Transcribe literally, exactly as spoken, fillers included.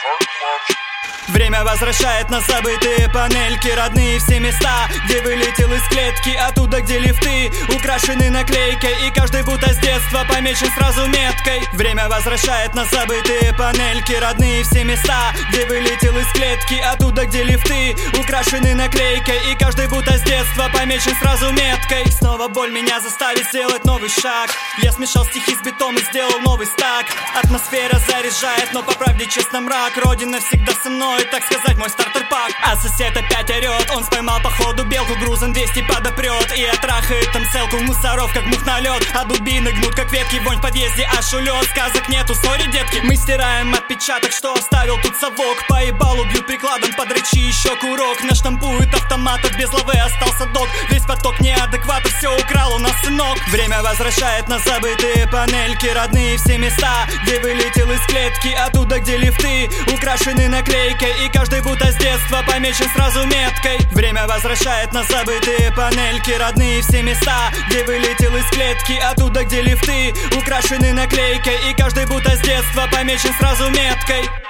Время возвращает на забытые панельки, родные все места, где вылетел из клетки, оттуда, где лифты украшены наклейкой, и каждый будто с детства помечен сразу меткой. Время возвращает на забытые панельки, родные все места, где вылетел из клетки, оттуда, где лифты украшены наклейкой, и каждый будто с детства помечен сразу меткой. Снова боль меня заставит сделать новый шаг. Я смешал стихи с битом и сделал новый стак. Атмосфера заряжает, но по правде честно мрак. Родина всегда со мной, так сказать, мой стартер-пак. А сосед опять орет, он споймал походу белку, грузом двести подопрет и отрахает там целку мусоров, как мух на лед. А дубины гнут, как ветки, вонь в подъезде аж улет. Сказок нету, сори, детки, мы стираем отпечаток, что оставил тут совок. По ебалу бьют прикладом, подрычи еще курок. Наштампуют автоматов, без лавы остался док. Весь поток неадекватов, все украл у нас сынок. Время возвращает на забытые панельки, родные все места, где вылетел из клетки, оттуда, где лифты украшены наклейкой, и каждый будто с детства помечен сразу меткой. Время возвращает на забытые панельки, родные все места, где вылетел из клетки, оттуда, где лифты украшены наклейкой, и каждый будто с детства помечен сразу меткой.